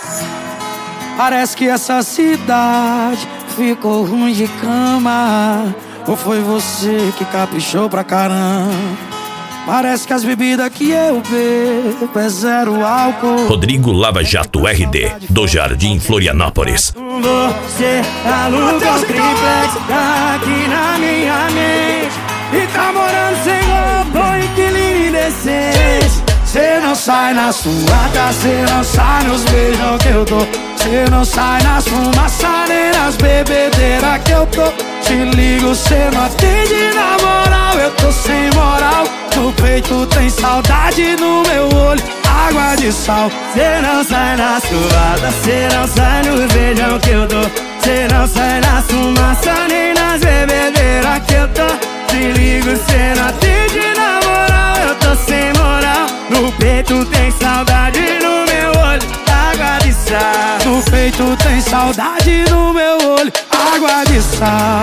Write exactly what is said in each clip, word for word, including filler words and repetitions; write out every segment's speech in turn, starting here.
Parece que essa cidade ficou ruim de cama. Ou foi você que caprichou pra caramba? Parece que as bebidas que eu bebo é zero álcool. Rodrigo Lava Jato R D, do Jardim Florianópolis. Você aluga um triplex aqui na minha mente e tá morando sem roupa, inquilino indecente. Cê não sai na suada, cê não sai nos beijos que eu dou. Cê não sai nas fumaças nem nas bebedeiras que eu tô. Te ligo, cê não atende na moral, eu tô sem moral. No peito tem saudade, no meu olho água de sal. Cê não sai na suada, cê não sai nos beijão que eu dou. Cê não sai na fumaça nem nas bebedeiras que eu tô. Te ligo, cê não atende na moral, eu tô sem moral. No peito tem saudade, no meu olho água de sal. No peito tem saudade, no meu olho água de sal.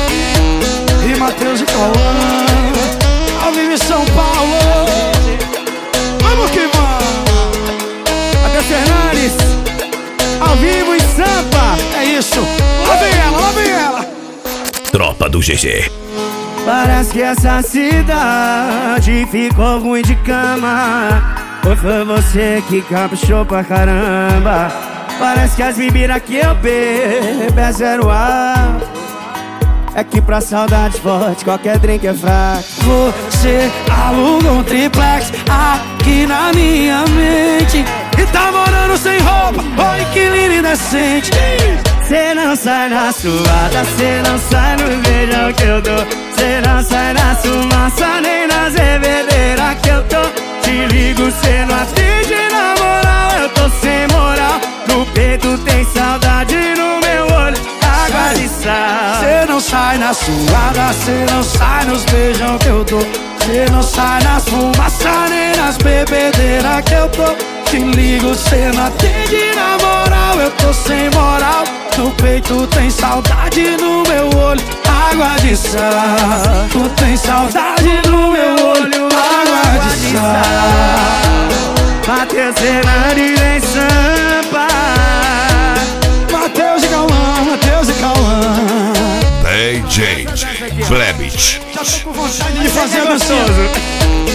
E Matheus e Cauã, ao vivo em São Paulo. Vamos que vamos. Até Fernandes, ao vivo em Sampa. É isso, lá vem ela, lá vem ela. Tropa do G G. Parece que essa cidade ficou ruim de cama. Ou foi você que caprichou pra caramba? Parece que as bebidas que eu bebo é zero álcool. É que pra saudade forte qualquer drink é fraco. Você aluga um triplex aqui na minha mente e tá morando sem roupa, oi inquilino indecente. Cê não sai na suada, cê não sai no beijão que eu dou. Cê não sai na fumaça nem nas bebedeiras que eu tô. Te ligo, cê não atende na moral, eu tô sem moral. No peito tem saudade, no meu olho água de sal. Cê não sai na suada, cê não sai nos beijão que eu dou. Cê não sai nas fumaças nem nas bebedeiras que eu tô. Te ligo, cê não atende na moral, eu tô sem moral. No peito tem saudade, no meu olho água de sal. Tu tem saudade, no meu olho água de sal. Matheus Fernandes em Sampa. Matheus e Cauã, Matheus e Cauã. D J Flebit. Já tô com vontade de fazer gostoso.